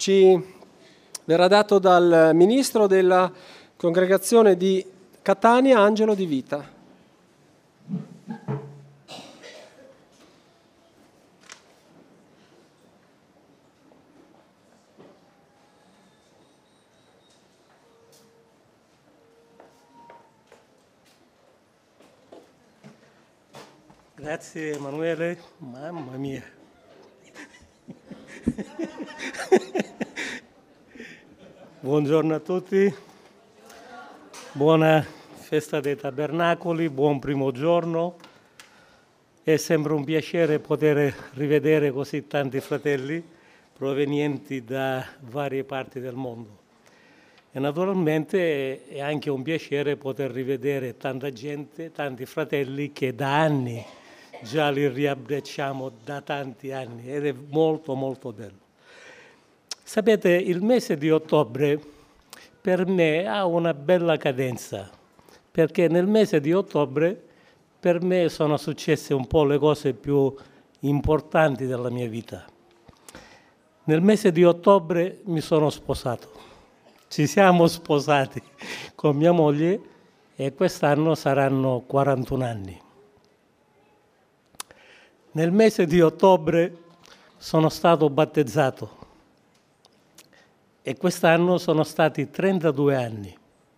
ci verrà dato dal ministro della congregazione di Catania, Angelo Di Vita. Grazie Emanuele, mamma mia. Buongiorno a tutti, buona festa dei tabernacoli, buon primo giorno. È sempre un piacere poter rivedere così tanti fratelli provenienti da varie parti del mondo. E naturalmente è anche un piacere poter rivedere tanta gente, tanti fratelli che da anni già li riabbracciamo da tanti anni ed è molto molto bello. Sapete, il mese di ottobre per me ha una bella cadenza, perché nel mese di ottobre per me sono successe un po' le cose più importanti della mia vita. Nel mese di ottobre mi sono sposato, ci siamo sposati con mia moglie e quest'anno saranno 41 anni. Nel mese di ottobre sono stato battezzato e quest'anno sono stati 32 anni.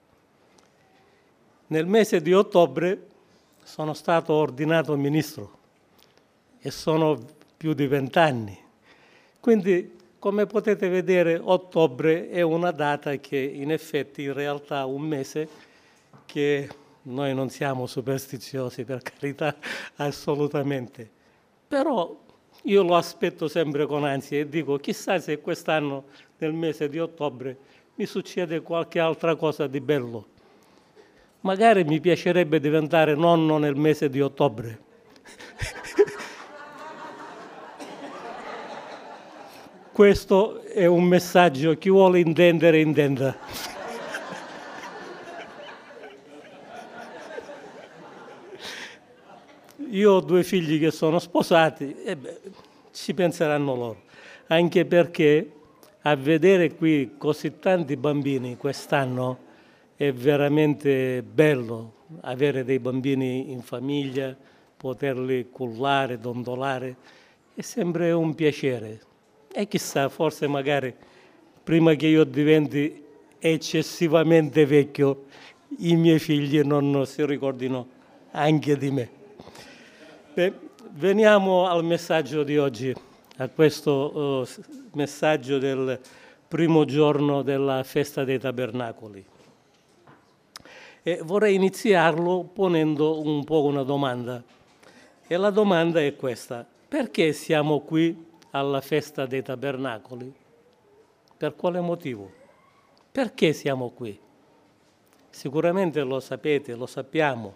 Nel mese di ottobre sono stato ordinato ministro e sono più di 20 anni. Quindi, come potete vedere, ottobre è una data che in effetti, in realtà, un mese che noi non siamo superstiziosi, per carità, assolutamente. Però io lo aspetto sempre con ansia e dico, chissà se quest'anno, nel mese di ottobre, mi succede qualche altra cosa di bello. Magari mi piacerebbe diventare nonno nel mese di ottobre. Questo è un messaggio, chi vuole intendere, intenda. Io ho 2 figli che sono sposati e ci penseranno loro, anche perché a vedere qui così tanti bambini quest'anno è veramente bello avere dei bambini in famiglia, poterli cullare, dondolare, è sempre un piacere. E chissà, forse magari prima che io diventi eccessivamente vecchio, i miei figli non si ricordino anche di me. Beh, veniamo al messaggio di oggi, a questo messaggio del primo giorno della festa dei tabernacoli. E vorrei iniziarlo ponendo un po' una domanda. E la domanda è questa: perché siamo qui alla festa dei tabernacoli? Per quale motivo? Perché siamo qui? Sicuramente lo sapete, lo sappiamo.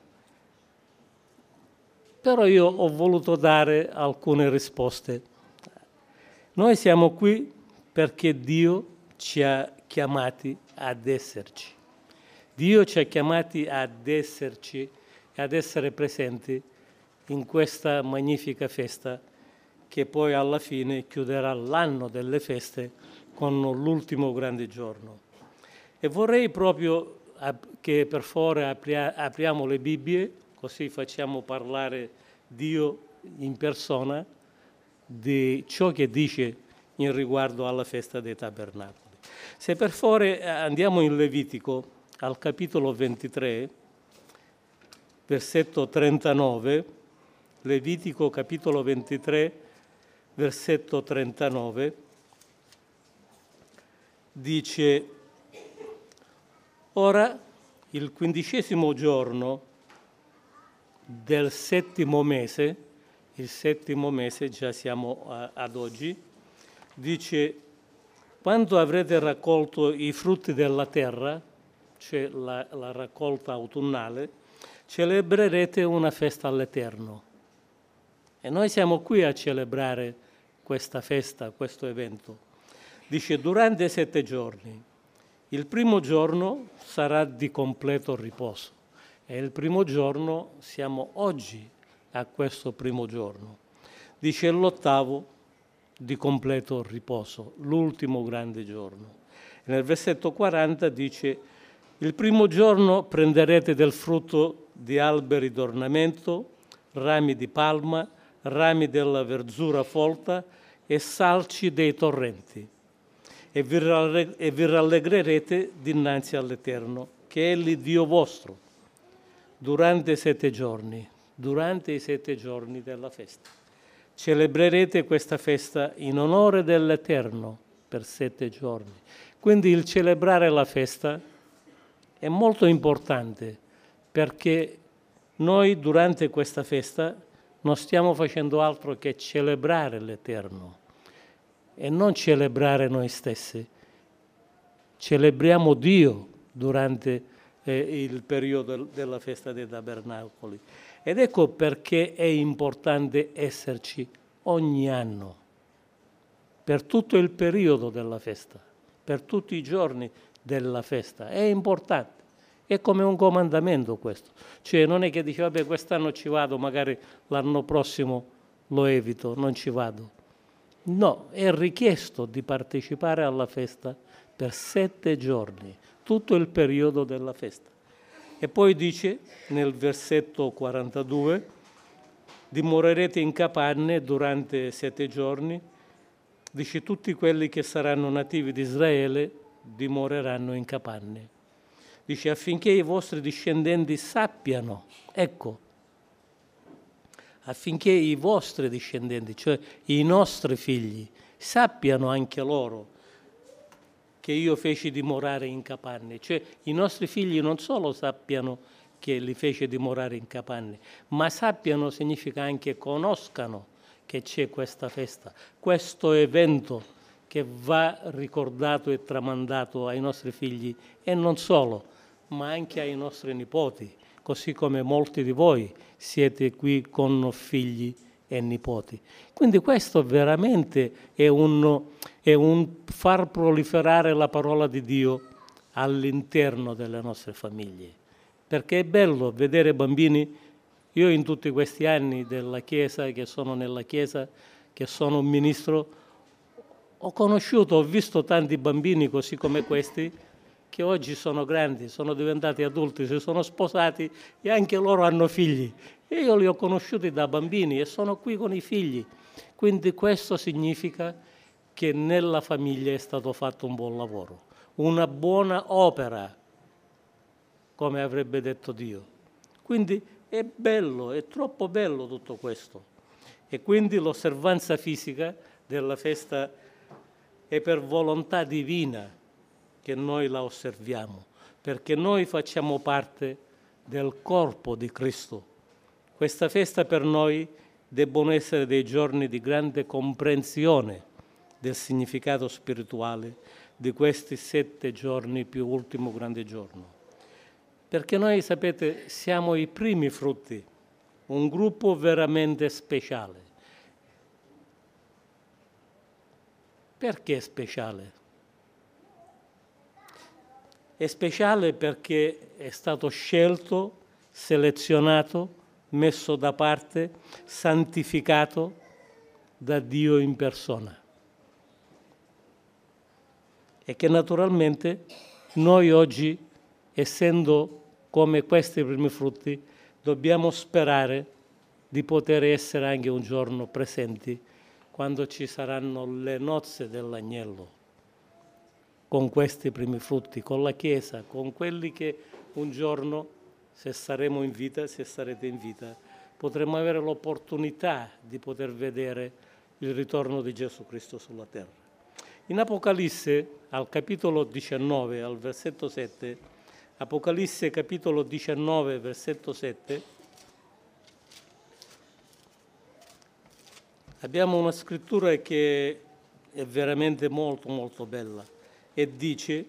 Però io ho voluto dare alcune risposte. Noi siamo qui perché Dio ci ha chiamati ad esserci. Dio ci ha chiamati ad esserci e ad essere presenti in questa magnifica festa che poi alla fine chiuderà l'anno delle feste con l'ultimo grande giorno. E vorrei proprio che per favore apriamo le Bibbie, così facciamo parlare Dio in persona di ciò che dice in riguardo alla festa dei tabernacoli. Se per favore andiamo in Levitico al capitolo 23, versetto 39, Levitico capitolo 23, versetto 39, dice: ora il 15° giorno del 7° mese, il 7° mese, già siamo ad oggi, dice: quando avrete raccolto i frutti della terra, cioè la raccolta autunnale, celebrerete una festa all'Eterno. E noi siamo qui a celebrare questa festa, questo evento. Dice: durante 7 giorni. Il primo giorno sarà di completo riposo. E il primo giorno siamo oggi a questo primo giorno. Dice: l'8° di completo riposo, l'ultimo grande giorno. E nel versetto 40 dice: il primo giorno prenderete del frutto di alberi d'ornamento, rami di palma, rami della verzura folta e salci dei torrenti, e vi rallegrerete dinanzi all'Eterno, che è l'Iddio vostro, durante i 7 giorni della festa. Celebrerete questa festa in onore dell'Eterno per 7 giorni. Quindi il celebrare la festa è molto importante, perché noi durante questa festa non stiamo facendo altro che celebrare l'Eterno e non celebrare noi stessi. Celebriamo Dio durante il periodo della festa dei tabernacoli. Ed ecco perché è importante esserci ogni anno, per tutto il periodo della festa, per tutti i giorni della festa. È importante. È come un comandamento questo. Cioè non è che dice, vabbè, quest'anno ci vado, magari l'anno prossimo lo evito, non ci vado. No, è richiesto di partecipare alla festa per 7 giorni, tutto il periodo della festa. E poi dice nel versetto 42, dimorerete in capanne durante 7 giorni, dice tutti quelli che saranno nativi di Israele dimoreranno in capanne. Dice affinché i vostri discendenti sappiano, ecco, affinché i vostri discendenti, cioè i nostri figli, sappiano anche loro che io feci dimorare in capanne. Cioè i nostri figli non solo sappiano che li fece dimorare in capanne, ma sappiano significa anche conoscano che c'è questa festa, questo evento che va ricordato e tramandato ai nostri figli, e non solo, ma anche ai nostri nipoti, così come molti di voi siete qui con figli e nipoti. Quindi questo veramente è un far proliferare la parola di Dio all'interno delle nostre famiglie, perché è bello vedere bambini. Io in tutti questi anni della Chiesa, che sono nella Chiesa, che sono un ministro, ho visto tanti bambini così come questi, che oggi sono grandi, sono diventati adulti, si sono sposati e anche loro hanno figli. E io li ho conosciuti da bambini e sono qui con i figli. Quindi questo significa che nella famiglia è stato fatto un buon lavoro, una buona opera, come avrebbe detto Dio. Quindi è bello, è troppo bello tutto questo. E quindi l'osservanza fisica della festa è per volontà divina che noi la osserviamo, perché noi facciamo parte del corpo di Cristo. Questa festa per noi debbono essere dei giorni di grande comprensione del significato spirituale di questi 7 giorni più ultimo grande giorno. Perché noi, sapete, siamo i primi frutti, un gruppo veramente speciale. Perché speciale? È speciale perché è stato scelto, selezionato, messo da parte, santificato da Dio in persona. E che naturalmente noi oggi, essendo come questi primi frutti, dobbiamo sperare di poter essere anche un giorno presenti quando ci saranno le nozze dell'agnello, con questi primi frutti, con la Chiesa, con quelli che un giorno, se saremo in vita, se sarete in vita, potremo avere l'opportunità di poter vedere il ritorno di Gesù Cristo sulla terra. In Apocalisse, al capitolo 19, al versetto 7, Apocalisse capitolo 19, versetto 7, abbiamo una scrittura che è veramente molto molto bella e dice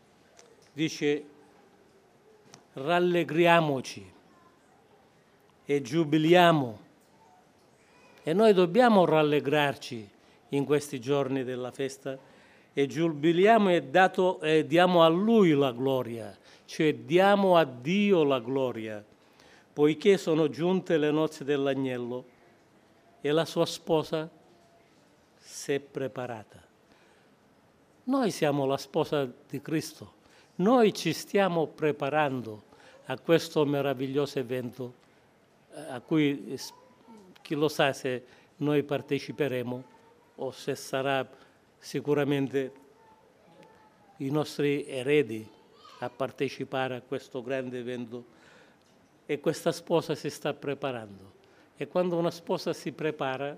rallegriamoci e giubiliamo, e noi dobbiamo rallegrarci in questi giorni della festa e giubiliamo e diamo a Lui la gloria, cioè diamo a Dio la gloria, poiché sono giunte le nozze dell'agnello e la sua sposa si è preparata. Noi siamo la sposa di Cristo, noi ci stiamo preparando a questo meraviglioso evento a cui chi lo sa se noi parteciperemo o se sarà sicuramente i nostri eredi a partecipare a questo grande evento. E questa sposa si sta preparando. E quando una sposa si prepara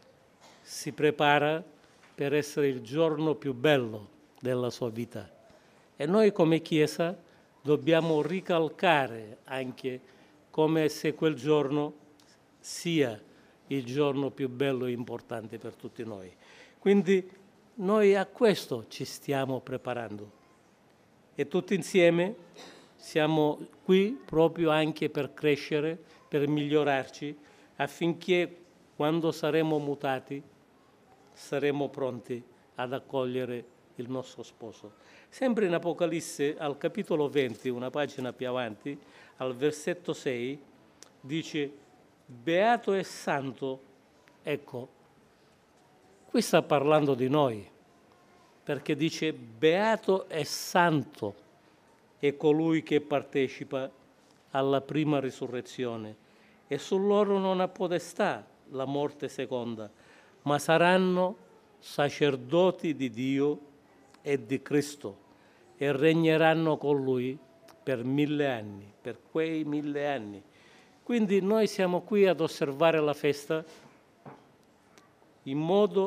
per essere il giorno più bello della sua vita. E noi come Chiesa dobbiamo ricalcare anche come se quel giorno sia il giorno più bello e importante per tutti noi. Quindi noi a questo ci stiamo preparando. E tutti insieme siamo qui proprio anche per crescere, per migliorarci, affinché quando saremo mutati saremo pronti ad accogliere il nostro sposo. Sempre in Apocalisse, al capitolo 20, una pagina più avanti, al versetto 6, dice: beato e santo. Ecco, qui sta parlando di noi, perché dice: beato e santo è colui che partecipa alla prima risurrezione, e su loro non ha potestà la morte seconda, ma saranno sacerdoti di Dio e di Cristo e regneranno con Lui per 1000 anni, per quei 1000 anni. Quindi noi siamo qui ad osservare la festa in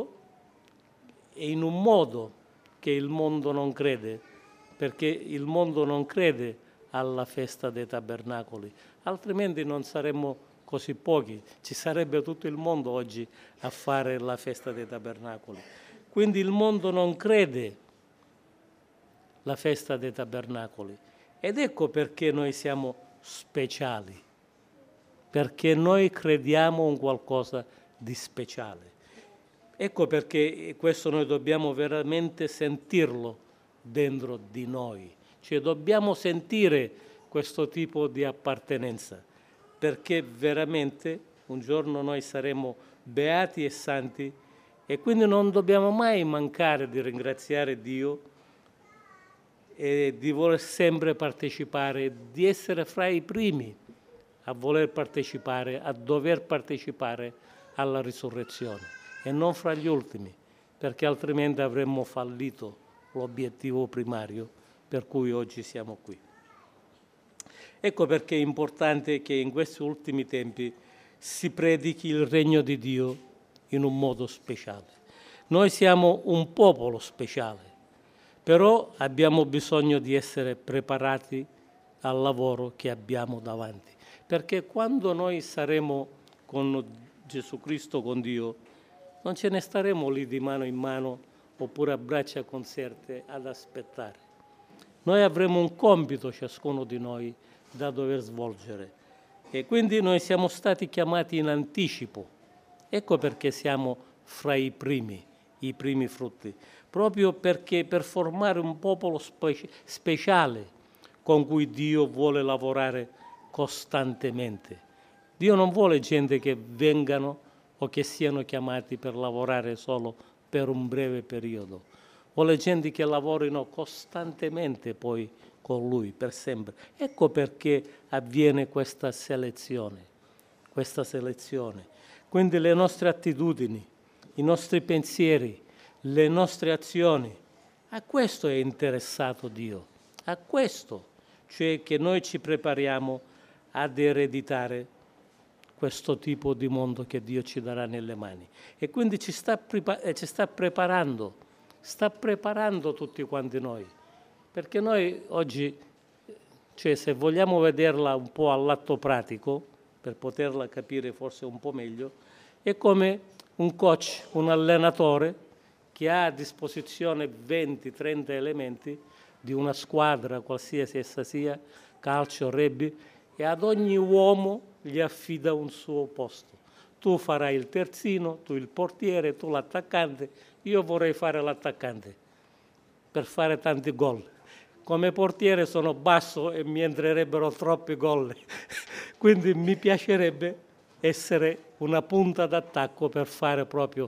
un modo che il mondo non crede, perché il mondo non crede alla festa dei tabernacoli, altrimenti non saremmo così pochi, ci sarebbe tutto il mondo oggi a fare la festa dei tabernacoli. Quindi il mondo non crede la festa dei tabernacoli, ed ecco perché noi siamo speciali, perché noi crediamo in qualcosa di speciale. Ecco perché questo noi dobbiamo veramente sentirlo dentro di noi, cioè dobbiamo sentire questo tipo di appartenenza, perché veramente un giorno noi saremo beati e santi, e quindi non dobbiamo mai mancare di ringraziare Dio e di voler sempre partecipare, di essere fra i primi a voler partecipare, a dover partecipare alla risurrezione, e non fra gli ultimi, perché altrimenti avremmo fallito l'obiettivo primario per cui oggi siamo qui. Ecco perché è importante che in questi ultimi tempi si predichi il regno di Dio in un modo speciale. Noi siamo un popolo speciale, però abbiamo bisogno di essere preparati al lavoro che abbiamo davanti, perché quando noi saremo con Gesù Cristo, con Dio, non ce ne staremo lì di mano in mano oppure a braccia conserte ad aspettare. Noi avremo un compito, ciascuno di noi, da dover svolgere, e quindi noi siamo stati chiamati in anticipo. Ecco perché siamo fra i primi frutti, proprio perché per formare un popolo speciale con cui Dio vuole lavorare costantemente. Dio non vuole gente che vengano o che siano chiamati per lavorare solo per un breve periodo, vuole gente che lavorino costantemente poi con Lui per sempre. Ecco perché avviene questa selezione. Quindi le nostre attitudini, i nostri pensieri, le nostre azioni, a questo è interessato Dio, a questo, cioè che noi ci prepariamo ad ereditare questo tipo di mondo che Dio ci darà nelle mani. E quindi ci sta preparando tutti quanti noi. Perché noi oggi, cioè se vogliamo vederla un po' all'atto pratico, per poterla capire forse un po' meglio, è come un coach, un allenatore che ha a disposizione 20-30 elementi di una squadra, qualsiasi essa sia, calcio, rugby, e ad ogni uomo gli affida un suo posto. Tu farai il terzino, tu il portiere, tu l'attaccante, io vorrei fare l'attaccante per fare tanti gol. Come portiere sono basso e mi entrerebbero troppi gol, quindi mi piacerebbe essere una punta d'attacco per fare proprio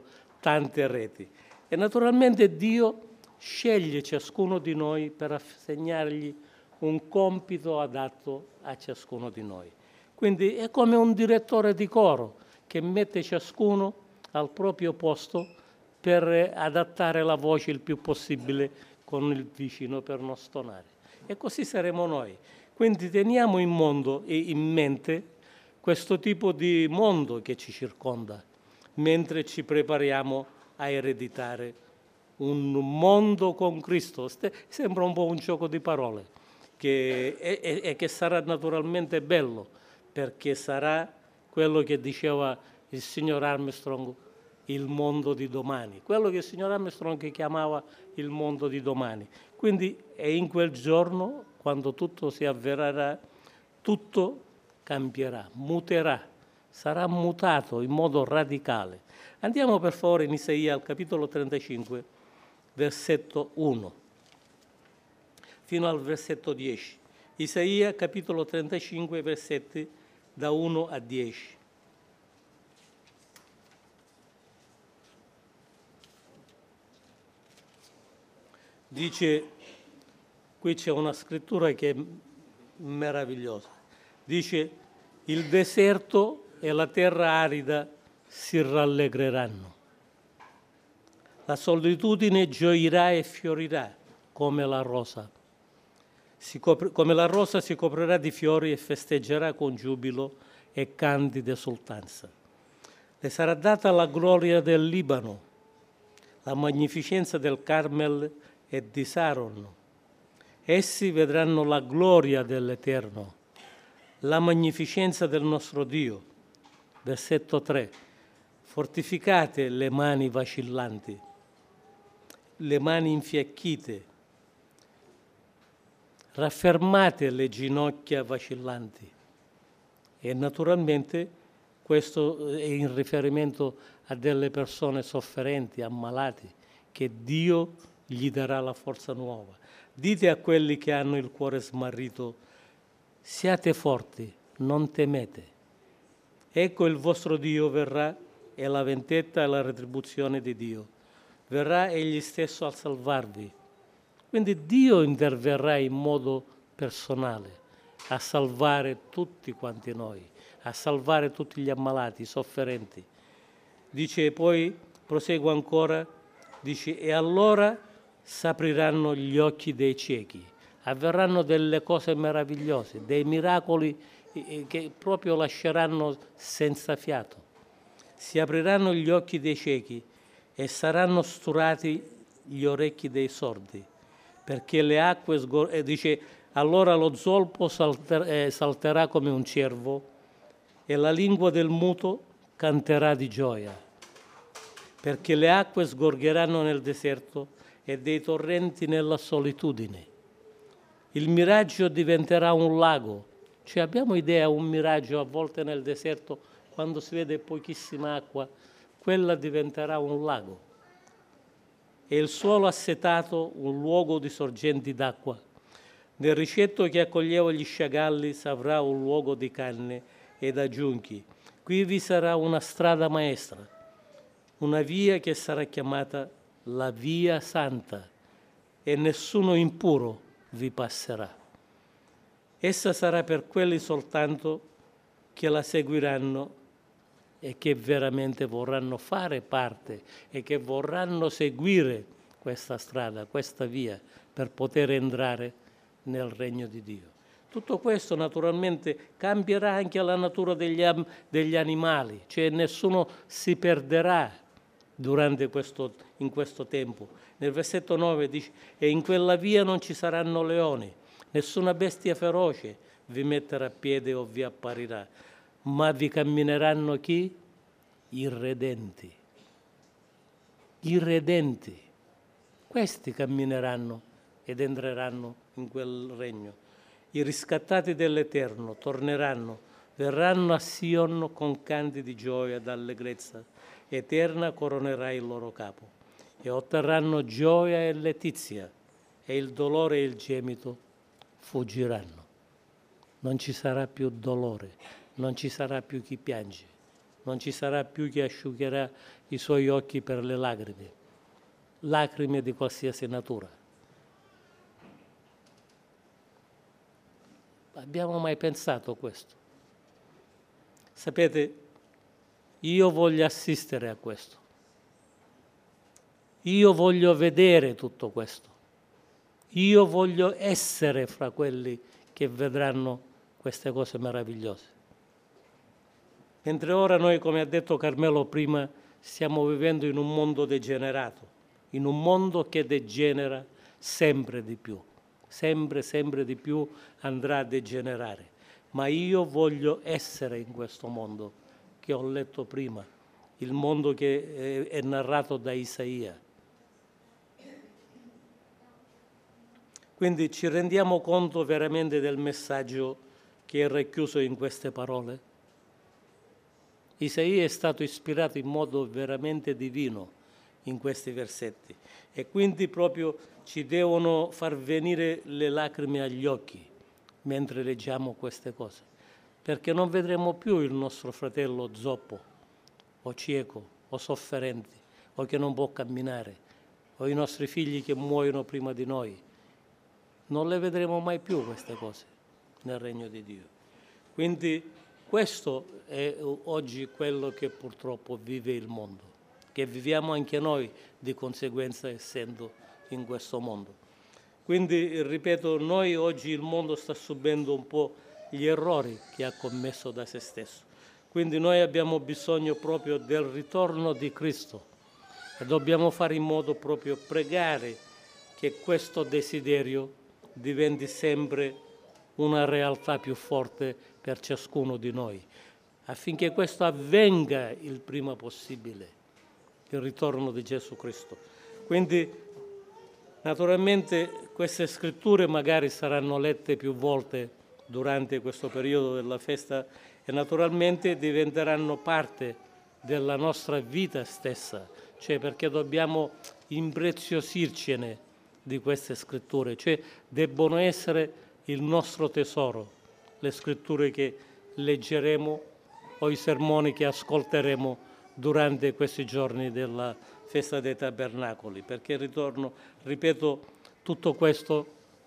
tante reti. E naturalmente Dio sceglie ciascuno di noi per assegnargli un compito adatto a ciascuno di noi. Quindi è come un direttore di coro che mette ciascuno al proprio posto per adattare la voce il più possibile con il vicino per non stonare. E così saremo noi. Quindi teniamo in mente questo tipo di mondo che ci circonda, mentre ci prepariamo a ereditare un mondo con Cristo. Sembra un po' un gioco di parole, che sarà naturalmente bello, perché sarà quello che diceva il signor Armstrong, il mondo di domani, quello che il signor Armstrong chiamava il mondo di domani. Quindi è in quel giorno, quando tutto si avvererà, tutto cambierà, muterà, sarà mutato in modo radicale. Andiamo per favore in Isaia al capitolo 35, versetto 1, fino al versetto 10. Isaia capitolo 35, versetti da 1 a 10. Dice, qui c'è una scrittura che è meravigliosa. Dice, il deserto e la terra arida si rallegreranno. La solitudine gioirà e fiorirà come la rosa. Come la rosa si coprirà di fiori e festeggerà con giubilo e candida esultanza. Le sarà data la gloria del Libano, la magnificenza del Carmel e di Saron. Essi vedranno la gloria dell'Eterno, la magnificenza del nostro Dio. Versetto 3. Fortificate le mani vacillanti, le mani infiacchite, raffermate le ginocchia vacillanti. E naturalmente questo è in riferimento a delle persone sofferenti, ammalati, che Dio gli darà la forza nuova. Dite a quelli che hanno il cuore smarrito, siate forti, non temete. Ecco il vostro Dio verrà e la vendetta e la retribuzione di Dio. Verrà egli stesso a salvarvi. Quindi Dio interverrà in modo personale a salvare tutti quanti noi, a salvare tutti gli ammalati, i sofferenti. Dice poi, proseguo ancora, dice, e allora s'apriranno gli occhi dei ciechi, avverranno delle cose meravigliose, dei miracoli che proprio lasceranno senza fiato. Si apriranno gli occhi dei ciechi e saranno sturati gli orecchi dei sordi, perché le acque dice, allora lo zolpo salterà come un cervo e la lingua del muto canterà di gioia, perché le acque sgorgeranno nel deserto e dei torrenti nella solitudine. Il miraggio diventerà un lago. Cioè abbiamo idea un miraggio a volte nel deserto, quando si vede pochissima acqua, quella diventerà un lago. E il suolo assetato un luogo di sorgenti d'acqua. Nel ricetto che accoglieva gli sciagalli s'avrà un luogo di canne e da giunchi. Qui vi sarà una strada maestra, una via che sarà chiamata la via santa, e nessuno impuro vi passerà. Essa sarà per quelli soltanto che la seguiranno e che veramente vorranno fare parte e che vorranno seguire questa strada, questa via, per poter entrare nel regno di Dio. Tutto questo naturalmente cambierà anche la natura degli animali, cioè nessuno si perderà in questo tempo. Nel versetto 9 dice, e in quella via non ci saranno leoni, nessuna bestia feroce vi metterà piede o vi apparirà, ma vi cammineranno chi? I redenti. I redenti. Questi cammineranno ed entreranno in quel regno. I riscattati dell'Eterno torneranno, verranno a Sion con canti di gioia ed allegrezza. Eterna coronerà il loro capo e otterranno gioia e letizia, e il dolore e il gemito fuggiranno. Non ci sarà più dolore, non ci sarà più chi piange, non ci sarà più chi asciugherà i suoi occhi per le lacrime di qualsiasi natura. Abbiamo mai pensato questo? Sapete, io voglio assistere a questo. Io voglio vedere tutto questo. Io voglio essere fra quelli che vedranno queste cose meravigliose. Mentre ora noi, come ha detto Carmelo prima, stiamo vivendo in un mondo degenerato, in un mondo che degenera sempre di più, sempre di più andrà a degenerare. Ma io voglio essere in questo mondo che ho letto prima, il mondo che è narrato da Isaia. Quindi ci rendiamo conto veramente del messaggio che è racchiuso in queste parole? Isaia è stato ispirato in modo veramente divino in questi versetti e quindi proprio ci devono far venire le lacrime agli occhi mentre leggiamo queste cose, perché non vedremo più il nostro fratello zoppo o cieco o sofferente o che non può camminare o i nostri figli che muoiono prima di noi. Non le vedremo mai più queste cose nel regno di Dio. Quindi questo è oggi quello che purtroppo vive il mondo, che viviamo anche noi di conseguenza essendo in questo mondo. Quindi, ripeto, noi oggi il mondo sta subendo un po' gli errori che ha commesso da se stesso. Quindi noi abbiamo bisogno proprio del ritorno di Cristo e dobbiamo fare in modo proprio pregare che questo desiderio diventi sempre una realtà più forte per ciascuno di noi, affinché questo avvenga il prima possibile, il ritorno di Gesù Cristo. Quindi, naturalmente, queste scritture magari saranno lette più volte durante questo periodo della festa e naturalmente diventeranno parte della nostra vita stessa, cioè perché dobbiamo impreziosircene di queste scritture, cioè debbono essere il nostro tesoro, le scritture che leggeremo o i sermoni che ascolteremo durante questi giorni della festa dei tabernacoli, perché ripeto, tutto questo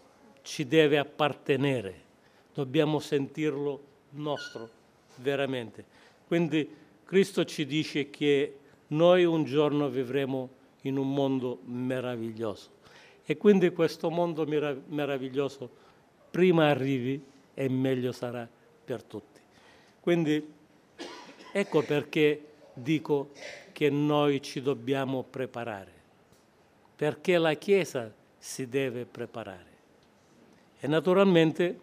ci deve appartenere, dobbiamo sentirlo nostro, veramente. Quindi Cristo ci dice che noi un giorno vivremo in un mondo meraviglioso. E quindi questo mondo meraviglioso prima arrivi e meglio sarà per tutti. Quindi ecco perché dico che noi ci dobbiamo preparare, perché la Chiesa si deve preparare. E naturalmente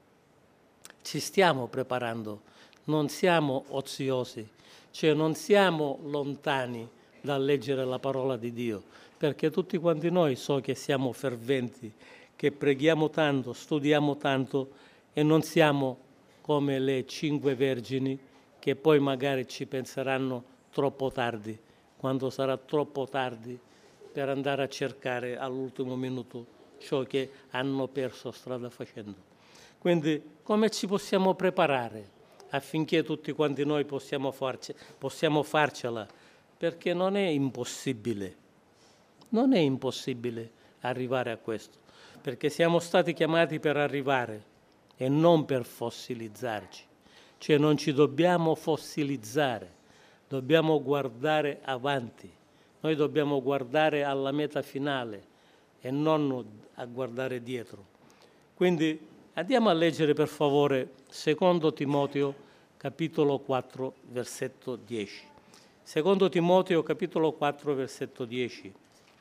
ci stiamo preparando, non siamo oziosi, cioè non siamo lontani dal leggere la parola di Dio, perché tutti quanti noi so che siamo ferventi, che preghiamo tanto, studiamo tanto e non siamo come le 5 vergini che poi magari ci penseranno troppo tardi, quando sarà troppo tardi per andare a cercare all'ultimo minuto ciò che hanno perso strada facendo. Quindi come ci possiamo preparare affinché tutti quanti noi possiamo farcela? Perché non è impossibile arrivare a questo, perché siamo stati chiamati per arrivare e non per fossilizzarci, cioè non ci dobbiamo fossilizzare, dobbiamo guardare avanti, noi dobbiamo guardare alla meta finale e non a guardare dietro. Quindi andiamo a leggere per favore 2 Timoteo capitolo 4 versetto 10. 2 Timoteo capitolo 4 versetto 10.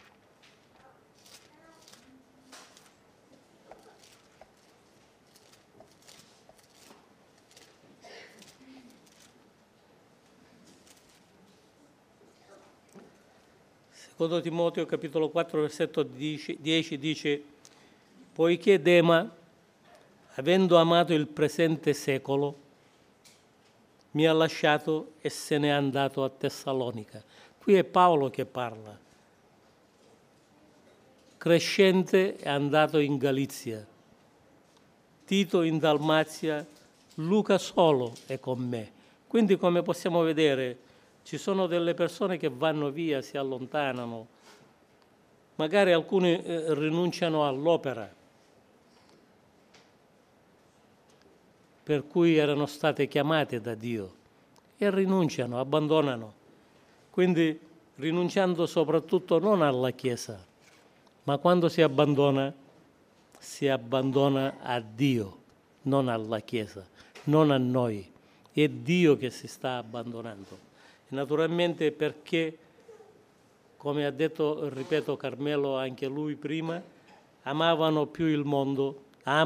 Secondo Timoteo capitolo 4 versetto 10 dice: poiché Dema, avendo amato il presente secolo, mi ha lasciato e se n'è andato a Tessalonica. Qui è Paolo che parla. Crescente è andato in Galizia, Tito in Dalmazia, Luca solo è con me. Quindi, come possiamo vedere, ci sono delle persone che vanno via, si allontanano, magari alcuni rinunciano all'opera per cui erano state chiamate da Dio e rinunciano, abbandonano. Quindi rinunciando soprattutto non alla Chiesa, ma quando si abbandona a Dio, non alla Chiesa, non a noi. È Dio che si sta abbandonando. E naturalmente perché, come ha detto, ripeto, Carmelo, anche lui prima, amano più il mondo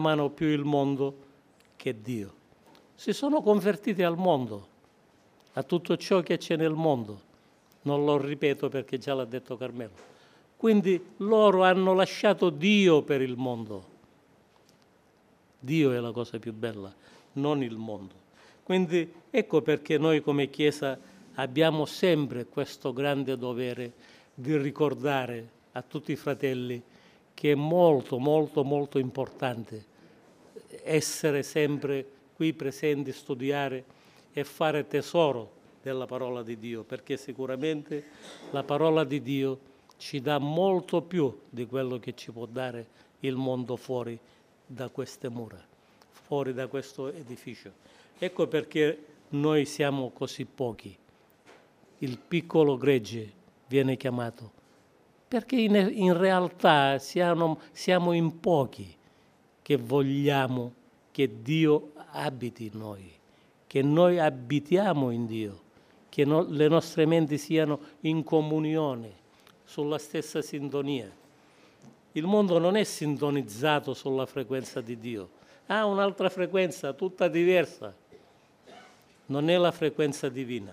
che Dio. Si sono convertiti al mondo, a tutto ciò che c'è nel mondo. Non lo ripeto perché già l'ha detto Carmelo. Quindi loro hanno lasciato Dio per il mondo. Dio è la cosa più bella, non il mondo. Quindi ecco perché noi come Chiesa abbiamo sempre questo grande dovere di ricordare a tutti i fratelli che è molto, molto, molto importante essere sempre qui presenti, studiare e fare tesoro della parola di Dio, perché sicuramente la parola di Dio ci dà molto più di quello che ci può dare il mondo fuori da queste mura, fuori da questo edificio. Ecco perché noi siamo così pochi. Il piccolo gregge viene chiamato, perché in realtà siamo in pochi che vogliamo che Dio abiti in noi, che noi abitiamo in Dio, che le nostre menti siano in comunione, sulla stessa sintonia. Il mondo non è sintonizzato sulla frequenza di Dio, ha un'altra frequenza, tutta diversa. Non è la frequenza divina.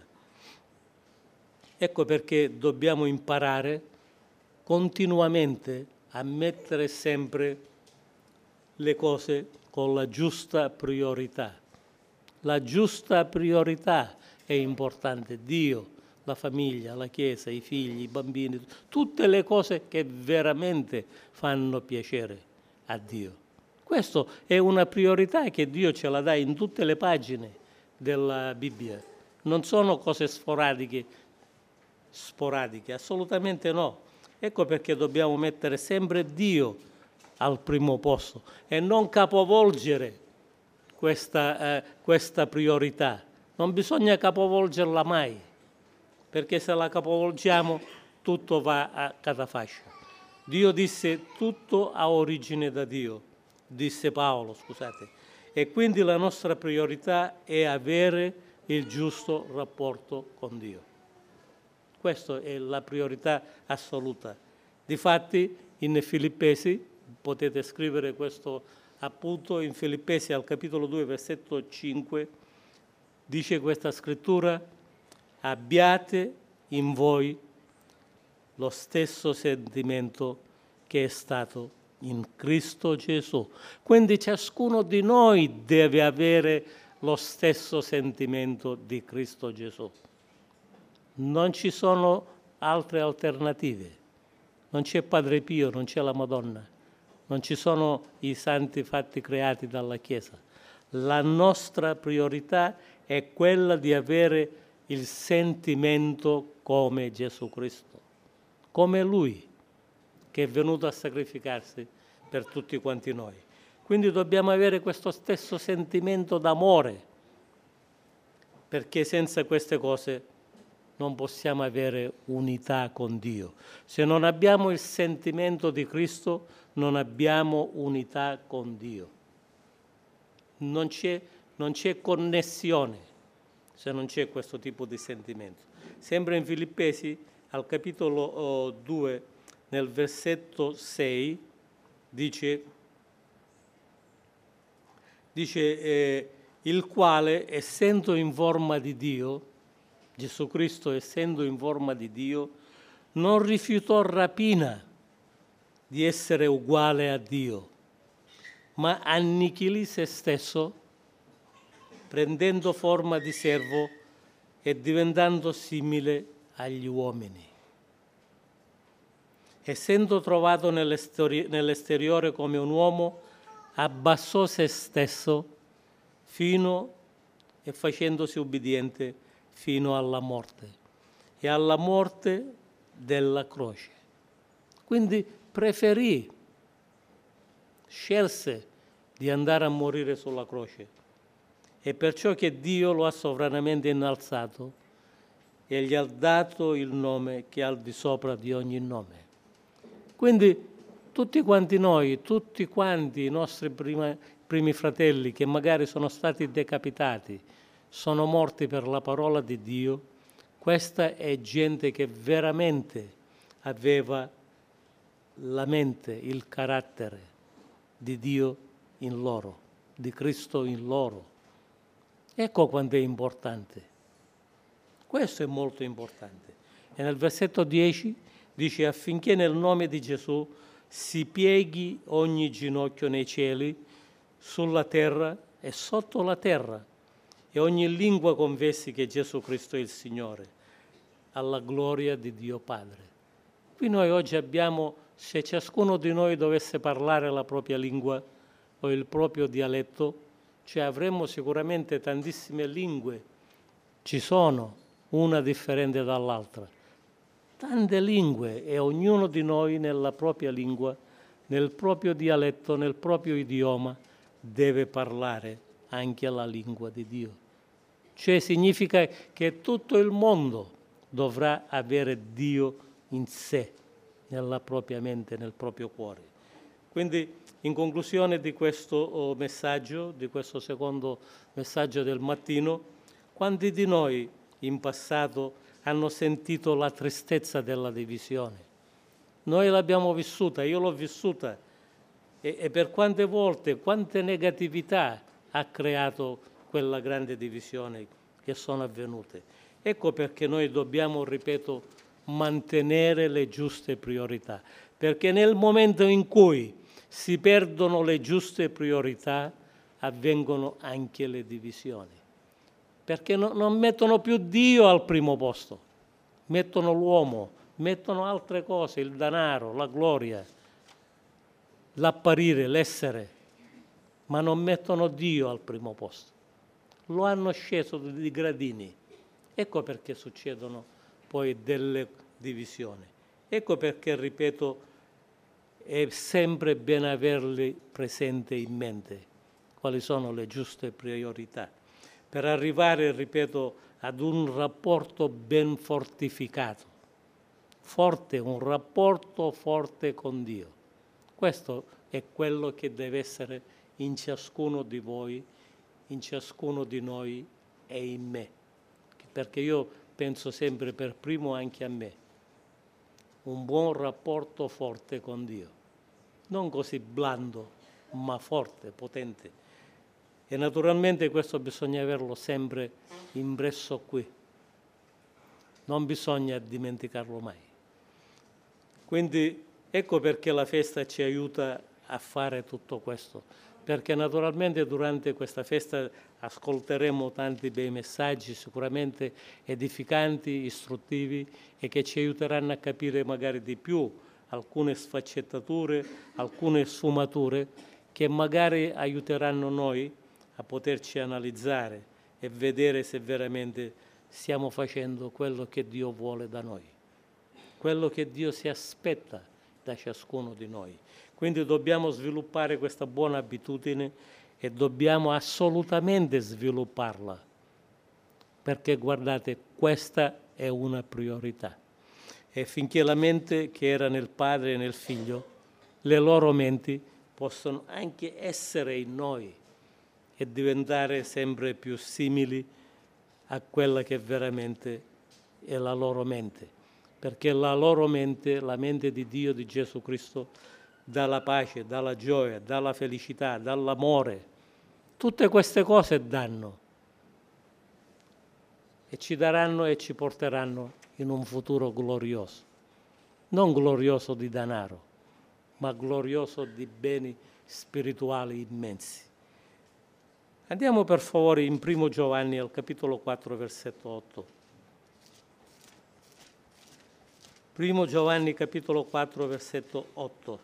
Ecco perché dobbiamo imparare continuamente a mettere sempre le cose con la giusta priorità. La giusta priorità è importante. Dio, la famiglia, la Chiesa, i figli, i bambini, tutte le cose che veramente fanno piacere a Dio. Questa è una priorità che Dio ce la dà in tutte le pagine della Bibbia. Non sono cose sporadiche, assolutamente no. Ecco perché dobbiamo mettere sempre Dio al primo posto e non capovolgere questa priorità. Non bisogna capovolgerla mai, perché se la capovolgiamo tutto va a catafascio. Dio disse tutto ha origine da Dio, disse Paolo, scusate, e quindi la nostra priorità è avere il giusto rapporto con Dio. Questa è la priorità assoluta. Difatti in Filippesi, potete scrivere questo appunto, in Filippesi al capitolo 2 versetto 5, dice questa scrittura: abbiate in voi lo stesso sentimento che è stato in Cristo Gesù. Quindi ciascuno di noi deve avere lo stesso sentimento di Cristo Gesù. Non ci sono altre alternative. Non c'è Padre Pio, non c'è la Madonna, non ci sono i santi fatti creati dalla Chiesa. La nostra priorità è quella di avere il sentimento come Gesù Cristo, come Lui, che è venuto a sacrificarsi per tutti quanti noi. Quindi dobbiamo avere questo stesso sentimento d'amore, perché senza queste cose non possiamo avere unità con Dio. Se non abbiamo il sentimento di Cristo, non abbiamo unità con Dio. Non c'è connessione se non c'è questo tipo di sentimento. Sempre in Filippesi, al capitolo 2, nel versetto 6, dice il quale, essendo in forma di Dio, Gesù Cristo essendo in forma di Dio, non rifiutò rapina di essere uguale a Dio, ma annichilì se stesso, prendendo forma di servo e diventando simile agli uomini. Essendo trovato nell'esteriore come un uomo, abbassò se stesso fino e facendosi ubbidiente fino alla morte, e alla morte della croce. Quindi preferì, scelse di andare a morire sulla croce, e perciò che Dio lo ha sovranamente innalzato e gli ha dato il nome che è al di sopra di ogni nome. Quindi tutti quanti noi, tutti quanti i nostri primi fratelli che magari sono stati decapitati, sono morti per la parola di Dio, questa è gente che veramente aveva la mente, il carattere di Dio in loro, di Cristo in loro. Ecco quanto è importante. Questo è molto importante. E nel versetto 10 dice: affinché nel nome di Gesù si pieghi ogni ginocchio nei cieli, sulla terra e sotto la terra, e ogni lingua confessi che Gesù Cristo è il Signore, alla gloria di Dio Padre. Qui noi oggi abbiamo, se ciascuno di noi dovesse parlare la propria lingua o il proprio dialetto, cioè avremmo sicuramente tantissime lingue, ci sono, una differente dall'altra. Tante lingue, e ognuno di noi nella propria lingua, nel proprio dialetto, nel proprio idioma, deve parlare anche la lingua di Dio. Cioè significa che tutto il mondo dovrà avere Dio in sé, nella propria mente, nel proprio cuore. Quindi, in conclusione di questo messaggio, di questo secondo messaggio del mattino, quanti di noi in passato hanno sentito la tristezza della divisione? Noi l'abbiamo vissuta, io l'ho vissuta, e per quante volte, quante negatività ha creato quella grande divisione che sono avvenute. Ecco perché noi dobbiamo, ripeto, mantenere le giuste priorità, perché nel momento in cui si perdono le giuste priorità avvengono anche le divisioni, perché non mettono più Dio al primo posto, mettono l'uomo, mettono altre cose, il denaro, la gloria, l'apparire, l'essere, ma non mettono Dio al primo posto. Lo hanno sceso di gradini. Ecco perché succedono poi delle divisioni. Ecco perché, ripeto, è sempre bene averli presente in mente quali sono le giuste priorità, per arrivare, ripeto, ad un rapporto ben fortificato, forte, un rapporto forte con Dio. Questo è quello che deve essere in ciascuno di voi, in ciascuno di noi e in me, perché io penso sempre per primo anche a me, un buon rapporto forte con Dio, non così blando, ma forte, potente. E naturalmente questo bisogna averlo sempre impresso qui, non bisogna dimenticarlo mai. Quindi ecco perché la festa ci aiuta a fare tutto questo, perché naturalmente durante questa festa ascolteremo tanti bei messaggi, sicuramente edificanti, istruttivi, e che ci aiuteranno a capire magari di più alcune sfaccettature, alcune sfumature, che magari aiuteranno noi a poterci analizzare e vedere se veramente stiamo facendo quello che Dio vuole da noi, quello che Dio si aspetta da ciascuno di noi. Quindi dobbiamo sviluppare questa buona abitudine e dobbiamo assolutamente svilupparla, perché guardate, questa è una priorità. E finché la mente che era nel Padre e nel Figlio, le loro menti possono anche essere in noi e diventare sempre più simili a quella che veramente è la loro mente, perché la loro mente, la mente di Dio, di Gesù Cristo, dà la pace, dà la gioia, dà la felicità, dà l'amore. Tutte queste cose danno e ci daranno e ci porteranno in un futuro glorioso, non glorioso di denaro, ma glorioso di beni spirituali immensi. Andiamo per favore in 1 Giovanni al capitolo 4, versetto 8. 1 Giovanni capitolo 4, versetto 8.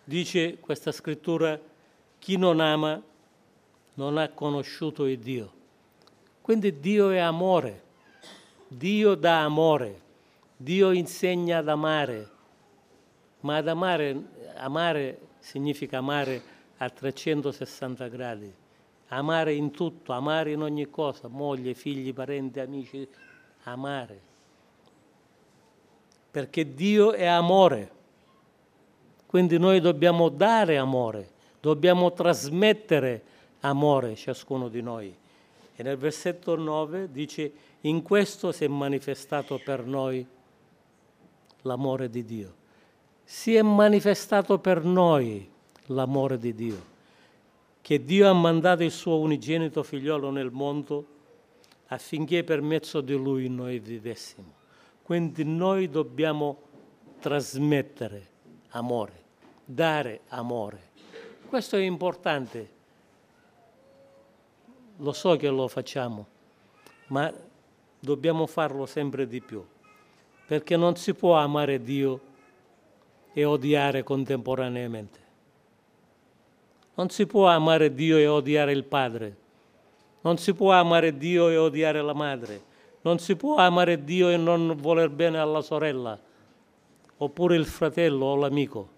Dice questa scrittura, chi non ama non ha conosciuto il Dio. Quindi Dio è amore, Dio dà amore, Dio insegna ad amare, ma ad amare significa amare a 360 gradi, amare in tutto, amare in ogni cosa, moglie, figli, parenti, amici, amare. Perché Dio è amore, quindi noi dobbiamo dare amore, dobbiamo trasmettere amore ciascuno di noi. E nel versetto 9 dice, in questo si è manifestato per noi l'amore di Dio. Si è manifestato per noi l'amore di Dio, che Dio ha mandato il suo unigenito figliolo nel mondo affinché per mezzo di Lui noi vivessimo. Quindi noi dobbiamo trasmettere amore, dare amore. Questo è importante. Lo so che lo facciamo, ma dobbiamo farlo sempre di più, perché non si può amare Dio e odiare contemporaneamente. Non si può amare Dio e odiare il padre. Non si può amare Dio e odiare la madre. Non si può amare Dio e non voler bene alla sorella, oppure il fratello o l'amico,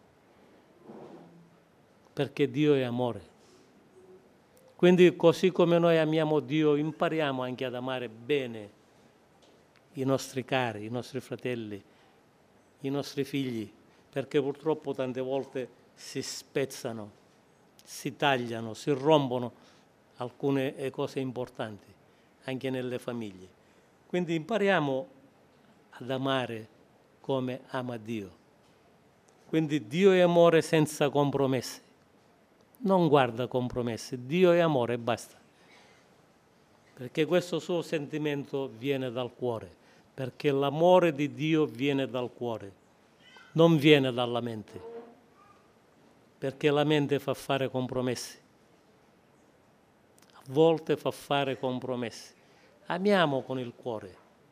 perché Dio è amore. Quindi così come noi amiamo Dio, impariamo anche ad amare bene i nostri cari, i nostri fratelli, i nostri figli, perché purtroppo tante volte si spezzano, si tagliano, si rompono alcune cose importanti, anche nelle famiglie. Quindi impariamo ad amare come ama Dio. Quindi Dio è amore senza compromessi. Non guarda compromessi, Dio è amore e basta. Perché questo suo sentimento viene dal cuore, perché l'amore di Dio viene dal cuore, non viene dalla mente, perché la mente fa fare compromessi. A volte fa fare compromessi. Amiamo con il cuore.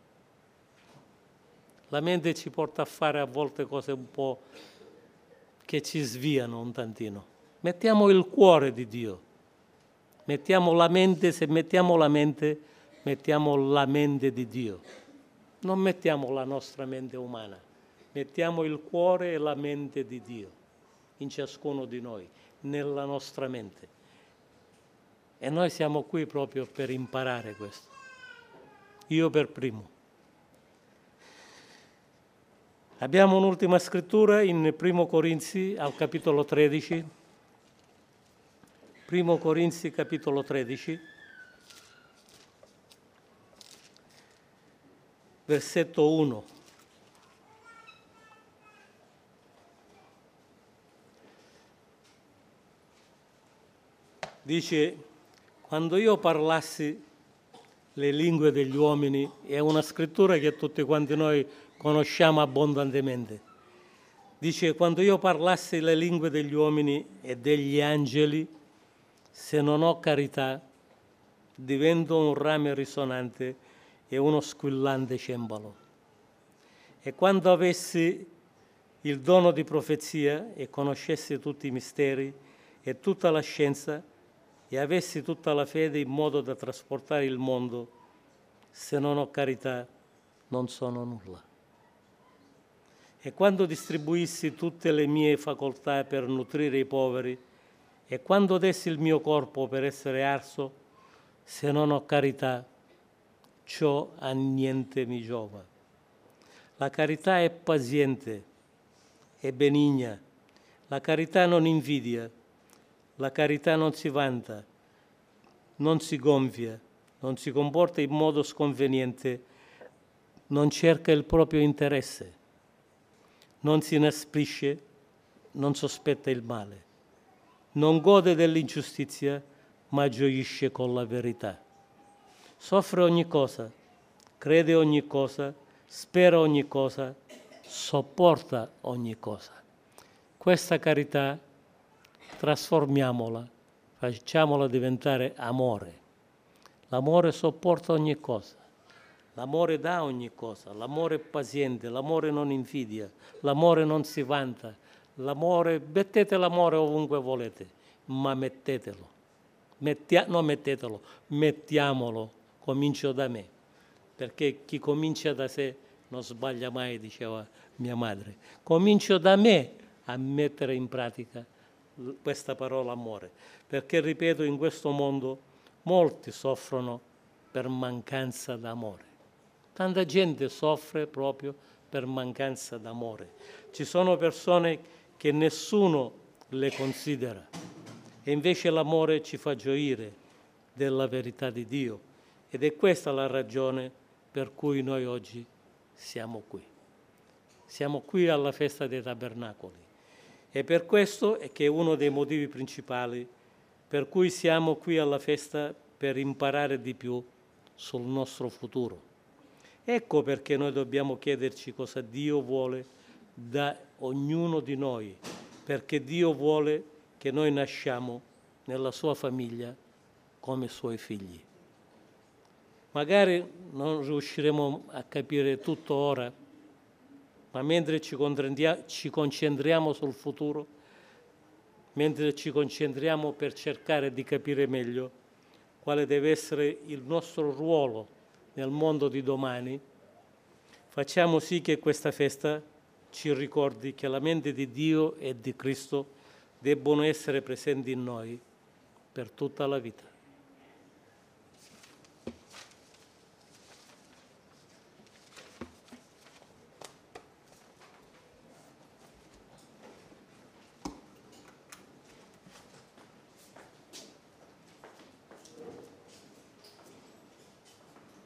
La mente ci porta a fare a volte cose un po' che ci sviano un tantino. Mettiamo il cuore di Dio, mettiamo la mente, se mettiamo la mente di Dio, non mettiamo la nostra mente umana, mettiamo il cuore e la mente di Dio in ciascuno di noi, nella nostra mente. E noi siamo qui proprio per imparare questo, io per primo. Abbiamo un'ultima scrittura in 1 Corinzi al capitolo 13. 1 Corinzi capitolo 13, versetto 1. Dice, quando io parlassi le lingue degli uomini, è una scrittura che tutti quanti noi conosciamo abbondantemente. Dice, quando io parlassi le lingue degli uomini e degli angeli, se non ho carità, divento un rame risonante e uno squillante cembalo. E quando avessi il dono di profezia e conoscessi tutti i misteri e tutta la scienza e avessi tutta la fede in modo da trasportare il mondo, se non ho carità, non sono nulla. E quando distribuissi tutte le mie facoltà per nutrire i poveri, e quando dessi il mio corpo per essere arso, se non ho carità, ciò a niente mi giova. La carità è paziente, è benigna, la carità non invidia, la carità non si vanta, non si gonfia, non si comporta in modo sconveniente, non cerca il proprio interesse, non si inasprisce, non sospetta il male. Non gode dell'ingiustizia, ma gioisce con la verità. Soffre ogni cosa, crede ogni cosa, spera ogni cosa, sopporta ogni cosa. Questa carità trasformiamola, facciamola diventare amore. L'amore sopporta ogni cosa, l'amore dà ogni cosa, l'amore è paziente, l'amore non invidia, l'amore non si vanta, L'amore, mettete l'amore ovunque volete, ma mettetelo. Non mettetelo, mettiamolo. Comincio da me, perché chi comincia da sé non sbaglia mai, diceva mia madre. Comincio da me a mettere in pratica questa parola amore, perché, ripeto, in questo mondo molti soffrono per mancanza d'amore. Tanta gente soffre proprio per mancanza d'amore. Ci sono persone che nessuno le considera e invece l'amore ci fa gioire della verità di Dio, ed è questa la ragione per cui noi oggi siamo qui. Siamo qui alla festa dei tabernacoli, e per questo è che è uno dei motivi principali per cui siamo qui alla festa, per imparare di più sul nostro futuro. Ecco perché noi dobbiamo chiederci cosa Dio vuole da ognuno di noi, perché Dio vuole che noi nasciamo nella sua famiglia come suoi figli. Magari non riusciremo a capire tutto ora, ma mentre ci concentriamo sul futuro, mentre ci concentriamo per cercare di capire meglio quale deve essere il nostro ruolo nel mondo di domani, facciamo sì che questa festa ci ricordi che la mente di Dio e di Cristo debbono essere presenti in noi per tutta la vita.